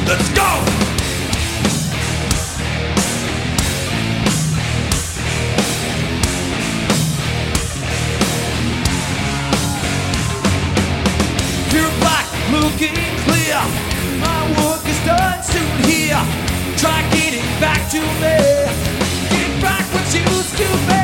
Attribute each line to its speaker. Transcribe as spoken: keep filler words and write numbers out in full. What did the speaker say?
Speaker 1: Let's go! You're black, looking clear. My work is done soon here. Try getting back to me. Get back what you used to be.